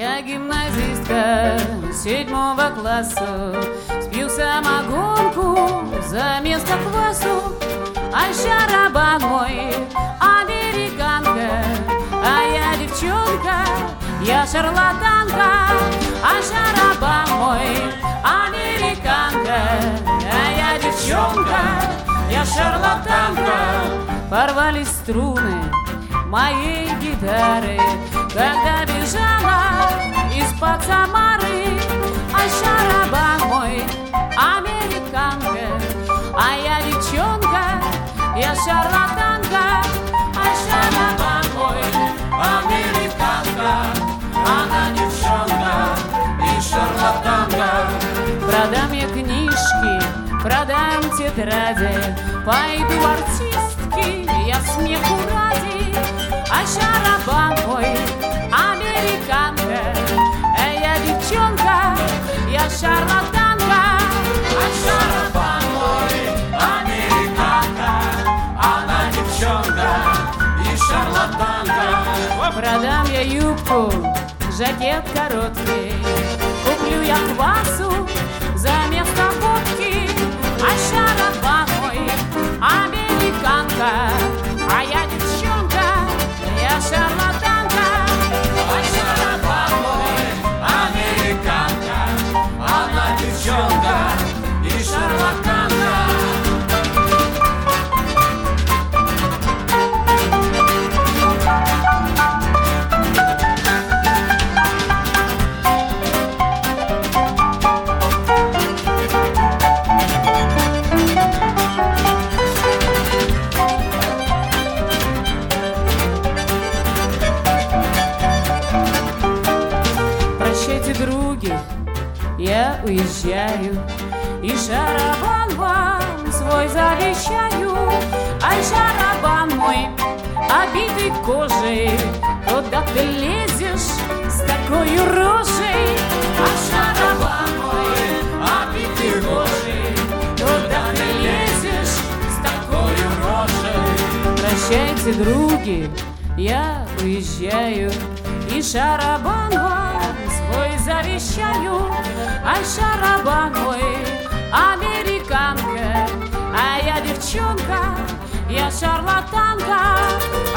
Я гимназистка 7-го класса, спью самогонку за место квасу. Ай-шарабан мой, американка, а я девчонка, я шарлатанка. Ай-шарабан мой, американка, а я девчонка, я шарлатанка. Порвались струны моей гитары, когда бежала из-под Самары. Ай-шарабан мой, американка, а я девчонка, я шарлатанка. Ай-шарабан мой, американка, она девчонка и шарлатанка. Продам я книжки, продам тетради, пойду артистки, я смеху ради. Ай-шарабан мой, американка, я девчонка, я шарлатанка. Ай-шарабан мой, американка, она девчонка и шарлатанка. Продам я юбку, жакет короткий, куплю я квасу за место водки. Ай-шарабан мой, американка, а я девчонка, я шарлатанка. Ай-шарабан мой, американка, она девчонка и шарлатанка. Други, я уезжаю, и шарабан вам свой завещаю. Ай, шарабан мой, обитый кожей, куда ты лезешь с такой рожей? Ай, шарабан мой, обитый кожей, куда ты лезешь с такой рожей? Прощайте, други, я уезжаю, и шарабан вам свой завещаю. Ай, шарабан мой, американка, а я девчонка, я шарлатанка.